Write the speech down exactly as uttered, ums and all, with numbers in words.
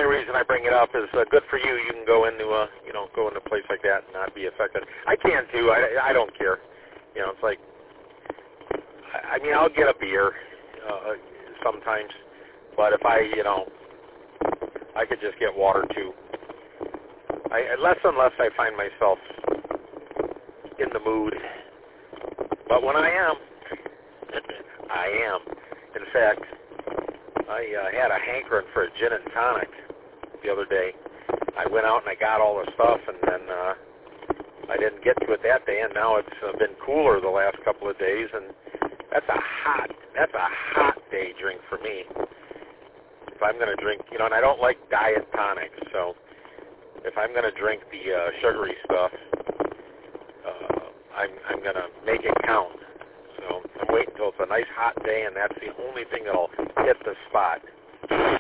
reason I bring it up is uh, good for you. You can go into a, you know, go into a place like that and not be affected. I can too. I, I don't care. You know, it's like, I, I mean, I'll get a beer uh, sometimes, but if I, you know, I could just get water too. I, less and less I find myself in the mood. But when I am, I am. In fact, I uh, had a hankering for a gin and tonic the other day. I went out and I got all the stuff, and then uh, I didn't get to it that day, and now it's uh, been cooler the last couple of days, and that's a hot, that's a hot day drink for me. If I'm going to drink, you know, and I don't like diet tonics, so if I'm going to drink the uh, sugary stuff, uh, I'm, I'm going to make it count. So I'm waiting until it's a nice hot day, and that's the only thing that'll hit the spot.